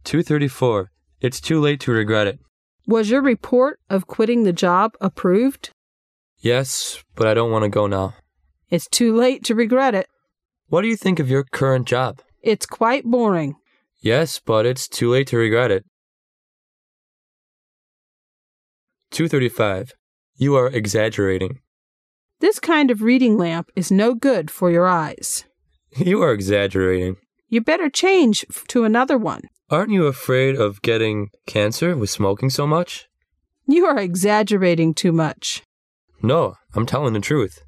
234. It's too late to regret it. Was your report of quitting the job approved? Yes, but I don't want to go now. It's too late to regret it. What do you think of your current job? It's quite boring. Yes, but it's too late to regret it. 235. You are exaggerating. This kind of reading lamp is no good for your eyes. You are exaggerating. You better change to another one. Aren't you afraid of getting cancer with smoking so much? You are exaggerating too much. No, I'm telling the truth.